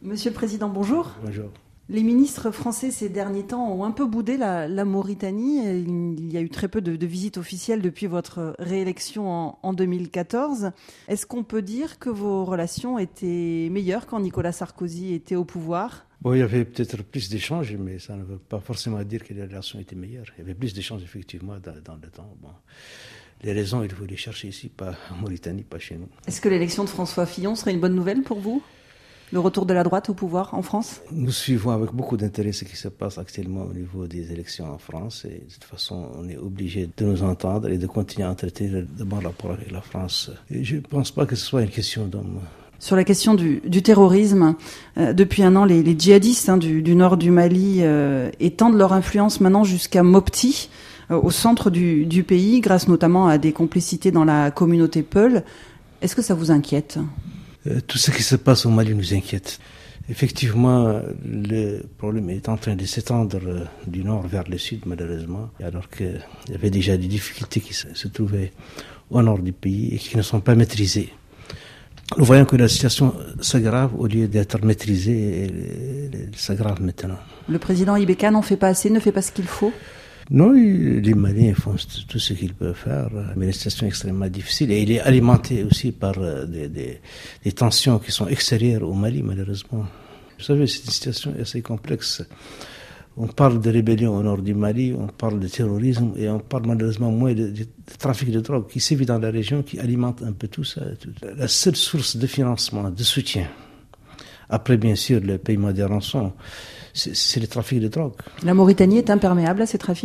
Monsieur le Président, bonjour. Bonjour. Les ministres français ces derniers temps ont un peu boudé la Mauritanie. Il y a eu très peu de visites officielles depuis votre réélection en 2014. Est-ce qu'on peut dire que vos relations étaient meilleures quand Nicolas Sarkozy était au pouvoir ? Bon, il y avait peut-être plus d'échanges, mais ça ne veut pas forcément dire que les relations étaient meilleures. Il y avait plus d'échanges, effectivement, dans le temps. Bon. Les raisons, il faut les chercher ici, pas en Mauritanie, pas chez nous. Est-ce que l'élection de François Fillon serait une bonne nouvelle pour vous ? Le retour de la droite au pouvoir en France ? Nous suivons avec beaucoup d'intérêt ce qui se passe actuellement au niveau des élections en France. Et de toute façon, on est obligé de nous entendre et de continuer à entretenir de bons rapports avec la France. Et je ne pense pas que ce soit une question d'homme. Sur la question du terrorisme, depuis un an, les djihadistes du nord du Mali étendent leur influence maintenant jusqu'à Mopti, au centre du pays, grâce notamment à des complicités dans la communauté Peul. Est-ce que ça vous inquiète ? Tout ce qui se passe au Mali nous inquiète. Effectivement, le problème est en train de s'étendre du nord vers le sud, malheureusement, alors qu'il y avait déjà des difficultés qui se trouvaient au nord du pays et qui ne sont pas maîtrisées. Nous voyons que la situation s'aggrave au lieu d'être maîtrisée, elle s'aggrave maintenant. Le président Ibeka n'en fait pas assez, ne fait pas ce qu'il faut ? Non, les Maliens font tout ce qu'ils peuvent faire, mais la situation est extrêmement difficile. Et il est alimenté aussi par des tensions qui sont extérieures au Mali, malheureusement. Vous savez, c'est une situation assez complexe. On parle de rébellion au nord du Mali, on parle de terrorisme, et on parle malheureusement moins de trafic de drogue qui sévit dans la région, qui alimente un peu tout ça. La seule source de financement, de soutien, après bien sûr le paiement des rançons, c'est le trafic de drogue. La Mauritanie est imperméable à ces trafics ?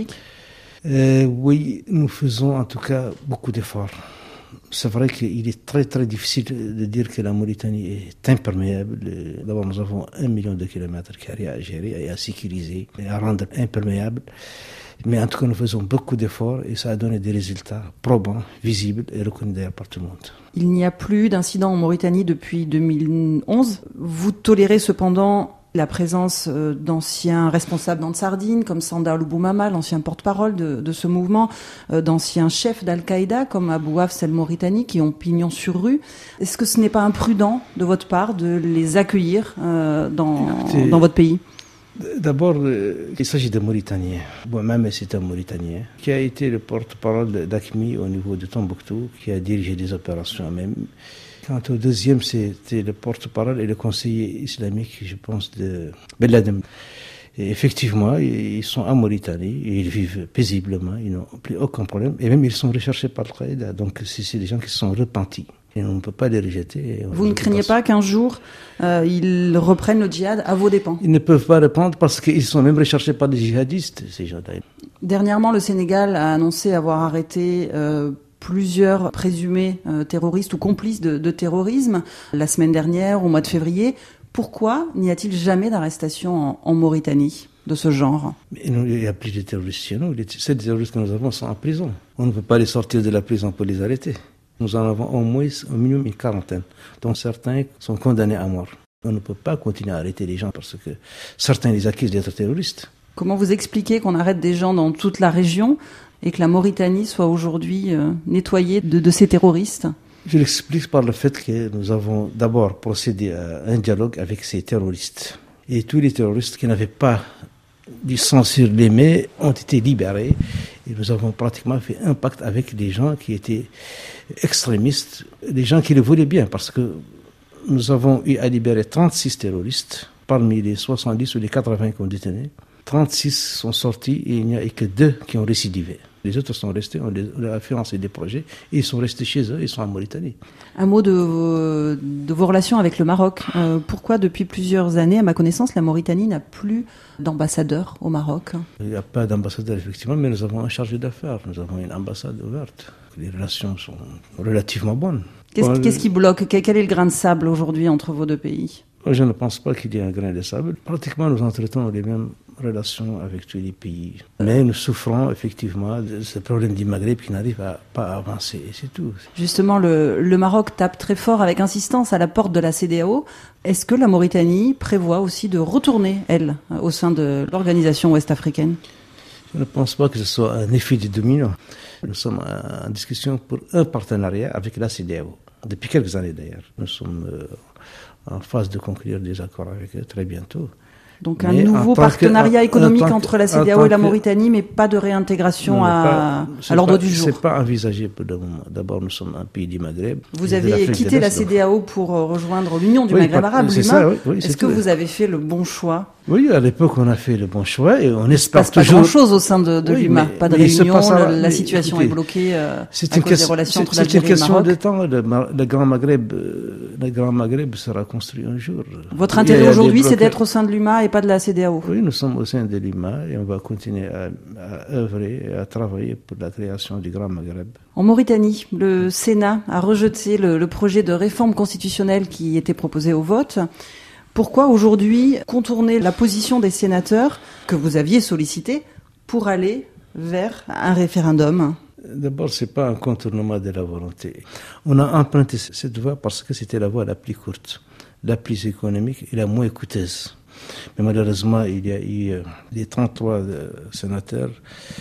Oui, nous faisons en tout cas beaucoup d'efforts. C'est vrai qu'il est très très difficile de dire que la Mauritanie est imperméable. D'abord, nous avons 1 million de kilomètres carrés à gérer et à sécuriser et à rendre imperméable. Mais en tout cas, nous faisons beaucoup d'efforts et ça a donné des résultats probants, visibles et reconnus d'ailleurs par tout le monde. Il n'y a plus d'incidents en Mauritanie depuis 2011. Vous tolérez cependant la présence d'anciens responsables d'Ansardine, comme Sandar Louboumama, l'ancien porte-parole de ce mouvement, d'anciens chefs d'Al-Qaïda, comme Abou Hafs el-Mauritani, qui ont pignon sur rue. Est-ce que ce n'est pas imprudent de votre part de les accueillir dans votre pays ? D'abord, il s'agit de Mauritaniens. Moi-même, c'est un Mauritanien qui a été le porte-parole d'AQMI au niveau de Tombouctou, qui a dirigé des opérations même. Quant au deuxième, c'était le porte-parole et le conseiller islamique, je pense, de Belladem. Et effectivement, ils sont en Mauritanie et ils vivent paisiblement, ils n'ont plus aucun problème. Et même, ils sont recherchés par Al-Qaïda. Donc, c'est des gens qui se sont repentis. Et on ne peut pas les rejeter. Vous ne craignez pas qu'un jour, ils reprennent le djihad à vos dépens ? Ils ne peuvent pas répondre parce qu'ils sont même recherchés par des djihadistes, ces gens-là. Dernièrement, le Sénégal a annoncé avoir arrêté plusieurs présumés terroristes ou complices de terrorisme la semaine dernière, au mois de février. Pourquoi n'y a-t-il jamais d'arrestation en Mauritanie de ce genre ? Mais il n'y a plus de terroristes chez nous. Ces terroristes que nous avons sont en prison. On ne peut pas les sortir de la prison pour les arrêter. Nous en avons au minimum une quarantaine, dont certains sont condamnés à mort. On ne peut pas continuer à arrêter les gens parce que certains les accusent d'être terroristes. Comment vous expliquez qu'on arrête des gens dans toute la région et que la Mauritanie soit aujourd'hui nettoyée de ces terroristes ? Je l'explique par le fait que nous avons d'abord procédé à un dialogue avec ces terroristes. Et tous les terroristes qui n'avaient pas du sang sur les mains ont été libérés. Et nous avons pratiquement fait un pacte avec des gens qui étaient extrémistes, des gens qui le voulaient bien, parce que nous avons eu à libérer 36 terroristes, parmi les 70 ou les 80 qu'on détenait. 36 sont sortis et il n'y a que 2 qui ont récidivé. Les autres sont restés, on leur a financé des projets et ils sont restés chez eux, ils sont en Mauritanie. Un mot de vos relations avec le Maroc. Pourquoi depuis plusieurs années, à ma connaissance, la Mauritanie n'a plus d'ambassadeur au Maroc ? Il n'y a pas d'ambassadeur effectivement, mais nous avons un chargé d'affaires, nous avons une ambassade ouverte. Les relations sont relativement bonnes. Qu'est-ce qui bloque ? Quel est le grain de sable aujourd'hui entre vos deux pays ? Je ne pense pas qu'il y ait un grain de sable. Pratiquement, nous entretenons les mêmes relations avec tous les pays. Mais nous souffrons effectivement de ce problème du Maghreb qui n'arrive pas à avancer, et c'est tout. Justement, le Maroc tape très fort avec insistance à la porte de la CEDEAO. Est-ce que la Mauritanie prévoit aussi de retourner, elle, au sein de l'organisation ouest-africaine ? Je ne pense pas que ce soit un effet de domino. Nous sommes en discussion pour un partenariat avec la CEDEAO, depuis quelques années d'ailleurs. Nous sommes en phase de conclure des accords avec eux très bientôt. Donc un nouveau partenariat économique entre la CEDEAO et la Mauritanie, mais pas de réintégration à l'ordre du jour. C'est pas envisagé pour le moment. D'abord, nous sommes un pays du Maghreb. Vous avez quitté la CEDEAO pour rejoindre l'Union du Maghreb arabe, l'UMA. Est-ce que vous avez fait le bon choix? Oui, à l'époque, on a fait le bon choix et on espère toujours... Il ne se passe pas grand-chose au sein de l'UMA. Pas de réunion, la situation est bloquée à cause des relations entre l'Algérie et le Maroc. C'est une question de temps. Le Grand Maghreb sera construit un jour. Votre intérêt aujourd'hui, c'est d'être au sein de l'UMA et pas de la CEDEAO? Oui, nous sommes au sein de l'UMA et on va continuer à œuvrer et à travailler pour la création du Grand Maghreb. En Mauritanie, le Sénat a rejeté le projet de réforme constitutionnelle qui était proposé au vote. Pourquoi aujourd'hui contourner la position des sénateurs que vous aviez sollicité pour aller vers un référendum? D'abord, c'est pas un contournement de la volonté. On a emprunté cette voie parce que c'était la voie la plus courte, la plus économique et la moins coûteuse. Mais malheureusement, il y a eu les 33 sénateurs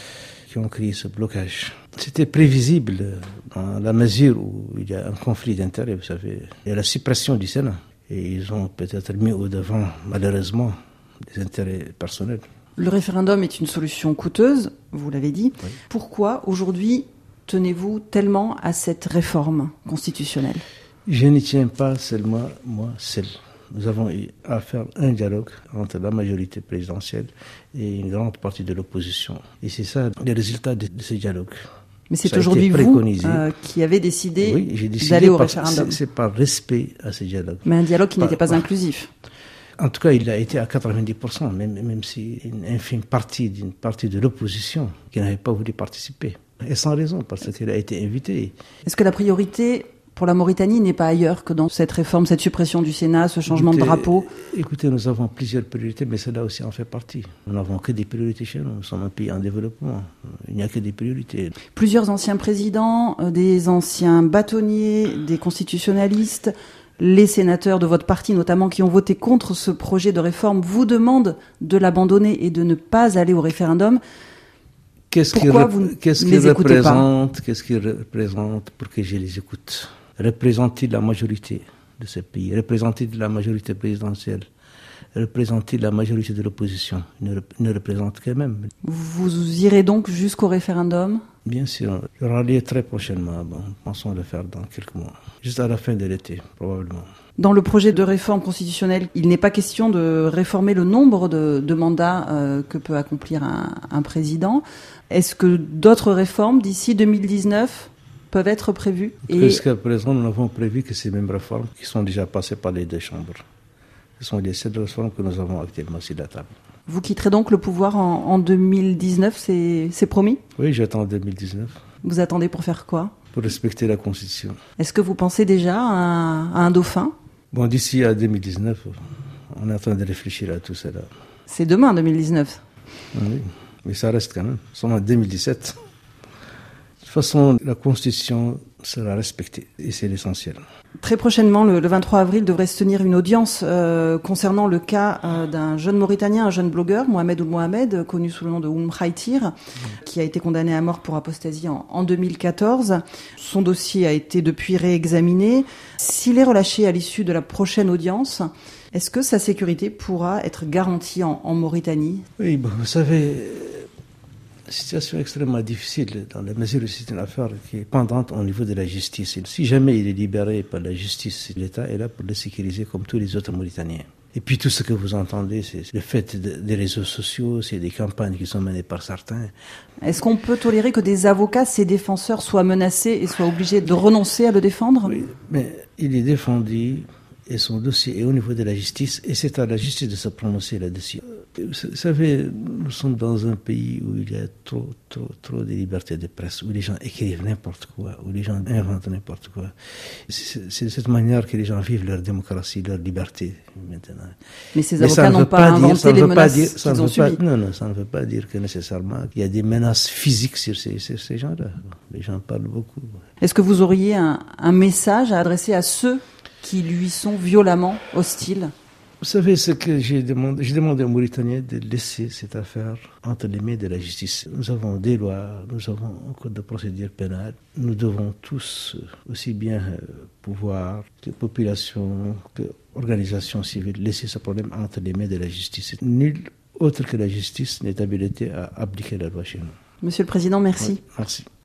qui ont créé ce blocage. C'était prévisible dans la mesure où il y a un conflit d'intérêts, vous savez. Il y a la suppression du Sénat. Et ils ont peut-être mis au devant, malheureusement, des intérêts personnels. Le référendum est une solution coûteuse, vous l'avez dit. Oui. Pourquoi, aujourd'hui, tenez-vous tellement à cette réforme constitutionnelle? Je n'y tiens pas seulement moi seul. Nous avons eu à faire un dialogue entre la majorité présidentielle et une grande partie de l'opposition. Et c'est ça le résultat de ce dialogue. Mais c'est aujourd'hui vous qui avez décidé, d'aller au référendum. C'est par respect à ce dialogue. Mais un dialogue qui n'était pas inclusif. En tout cas, il a été à 90%, même si une infime partie d'une partie de l'opposition qui n'avait pas voulu participer. Et sans raison, parce qu'elle a été invitée. Est-ce que la priorité pour la Mauritanie n'est pas ailleurs que dans cette réforme, cette suppression du Sénat, ce changement de drapeau? Écoutez, nous avons plusieurs priorités, mais cela aussi en fait partie. Nous n'avons que des priorités chez nous. Nous sommes un pays en développement. Il n'y a que des priorités. Plusieurs anciens présidents, des anciens bâtonniers, des constitutionnalistes, les sénateurs de votre parti notamment qui ont voté contre ce projet de réforme vous demandent de l'abandonner et de ne pas aller au référendum. Pourquoi vous ne les écoutez pas? Qu'est-ce qu'ils représentent pour que je les écoute? Représente-t-il la majorité de ce pays? Représente-t-il la majorité présidentielle? Représente-t-il la majorité de l'opposition? Il ne représente qu'eux-mêmes. Vous irez donc jusqu'au référendum? Bien sûr. Il y aura lieu très prochainement. Pensons le faire dans quelques mois. Juste à la fin de l'été, probablement. Dans le projet de réforme constitutionnelle, il n'est pas question de réformer le nombre de mandats que peut accomplir un président. Est-ce que d'autres réformes d'ici 2019 peuvent être prévues? Jusqu'à présent, nous n'avons prévu que ces mêmes réformes qui sont déjà passées par les deux chambres. Ce sont les seules réformes que nous avons actuellement sur la table. Vous quitterez donc le pouvoir en 2019, c'est promis? Oui, j'attends 2019. Vous attendez pour faire quoi? Pour respecter la Constitution. Est-ce que vous pensez déjà à un dauphin? D'ici à 2019, on est en train de réfléchir à tout cela. C'est demain, 2019. Oui, mais ça reste quand même. Nous sommes en 2017. De toute façon, la Constitution sera respectée et c'est l'essentiel. Très prochainement, le 23 avril, devrait se tenir une audience concernant le cas d'un jeune Mauritanien, un jeune blogueur, Mohamed Ould Mohamed, connu sous le nom de Ould Mkhaytir, qui a été condamné à mort pour apostasie en 2014. Son dossier a été depuis réexaminé. S'il est relâché à l'issue de la prochaine audience, est-ce que sa sécurité pourra être garantie en Mauritanie? Oui, vous savez... Situation extrêmement difficile dans la mesure où c'est une affaire qui est pendante au niveau de la justice. Si jamais il est libéré par la justice, l'État est là pour le sécuriser comme tous les autres Mauritaniens. Et puis tout ce que vous entendez, c'est le fait des réseaux sociaux, c'est des campagnes qui sont menées par certains. Est-ce qu'on peut tolérer que des avocats, ses défenseurs, soient menacés et soient obligés de renoncer à le défendre? Oui, mais il est défendu et son dossier est au niveau de la justice et c'est à la justice de se prononcer là-dessus. Vous savez, nous sommes dans un pays où il y a trop de liberté de presse, où les gens écrivent n'importe quoi, où les gens inventent n'importe quoi. C'est de cette manière que les gens vivent leur démocratie, leur liberté maintenant. Mais ces avocats n'ont pas inventé les menaces qu'ils ont subies. Non, ça ne veut pas dire que nécessairement qu'il y a des menaces physiques sur ces gens-là. Les gens parlent beaucoup. Est-ce que vous auriez un message à adresser à ceux qui lui sont violemment hostiles? Vous savez ce que j'ai demandé? J'ai demandé aux Mauritaniens de laisser cette affaire entre les mains de la justice. Nous avons des lois, nous avons un code de procédure pénale. Nous devons tous, aussi bien pouvoir que population, que organisation civile, laisser ce problème entre les mains de la justice. Nul autre que la justice n'est habilité à appliquer la loi chez nous. Monsieur le Président, merci. Oui, merci.